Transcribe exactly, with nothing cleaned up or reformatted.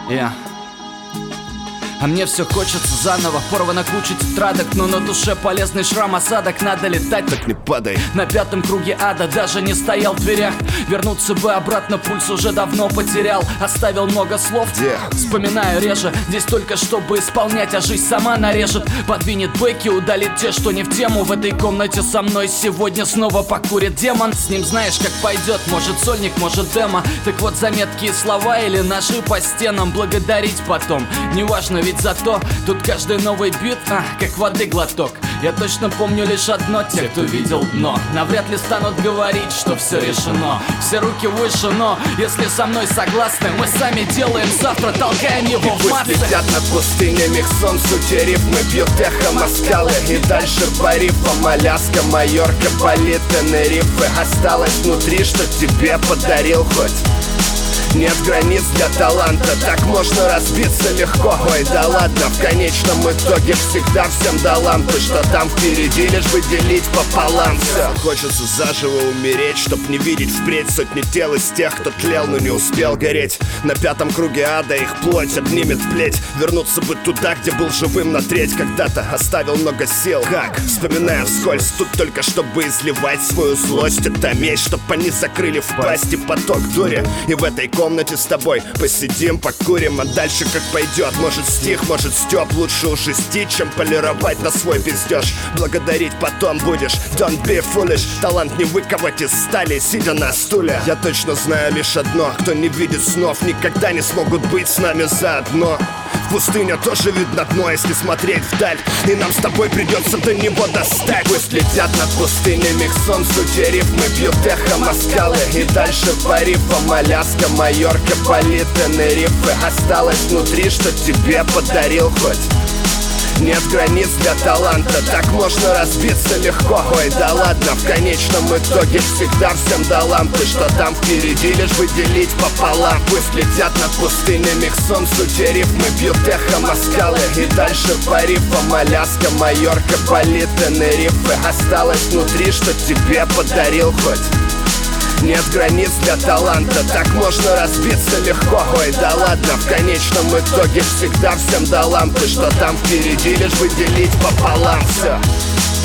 Yeah. А мне все хочется заново, порвана куча тетрадок, но на душе полезный шрам, осадок. Надо летать, так не падай. На пятом круге ада даже не стоял в дверях. Вернуться бы обратно, пульс уже давно потерял. Оставил много слов, Где? Вспоминаю реже. Здесь только чтобы исполнять, а жизнь сама нарежет. Подвинет бэки, удалит те, что не в тему. В этой комнате со мной сегодня снова покурит демон. С ним знаешь, как пойдет, может сольник, может демо. Так вот, заметки и слова или ножи по стенам. Благодарить потом, неважно, ведь зато тут каждый новый бит, а, как воды глоток. Я точно помню лишь одно: те, кто видел дно, навряд ли станут говорить, что все решено. Все руки выше, но если со мной согласны, мы сами делаем завтра, толкаем его в массы. Пусть летят над пустынями к солнцу те рифмы, бьют эхо Москалы. И дальше по рифам Аляска, Майорка, Бали, Тенерифе. Осталось внутри, что тебе подарил хоть. Нет границ для таланта, так можно разбиться легко. Ой, да ладно, в конечном итоге всегда всем до лампы, что там впереди, лишь бы делить пополам все. Хочется заживо умереть, чтоб не видеть впредь сотни тел из тех, кто тлел, но не успел гореть. На пятом круге ада их плоть обнимет плеть. Вернуться бы туда, где был живым на треть. Когда-то оставил много сил, как? Вспоминая вскользь, тут только чтобы изливать свою злость. Это месть, чтоб они закрыли в пасти поток дури. И в этой комнате В комнате с тобой посидим, покурим, а дальше как пойдет. Может стих, может стёб, лучше уж исти, чем полировать на свой пиздеж. Благодарить потом будешь, don't be foolish. Талант не выковать из стали, сидя на стуле. Я точно знаю лишь одно: кто не видит снов, никогда не смогут быть с нами заодно. В пустыне тоже видно дно, если смотреть вдаль, и нам с тобой придется до него достать. Пусть летят над пустынями к солнцу те рифмы, бьют эхо Москалы. И дальше по рифам Аляска, Майорка, Бали, Тенерифе. Осталось внутри, что тебе подарил хоть. Нет границ для таланта, так можно разбиться легко. Ой, да ладно, в конечном итоге всегда всем до лампы, что там впереди, лишь бы делить пополам. Пусть летят над пустынями к солнцу те рифмы, бьют эхо Москалы. И дальше по рифам Аляска, Майорка, Бали, Тенерифе. Осталось внутри, что тебе подарил хоть. Нет границ для таланта, так можно разбиться легко. Ой, да ладно, в конечном итоге всегда всем до лампы, что там впереди, лишь бы делить пополам все.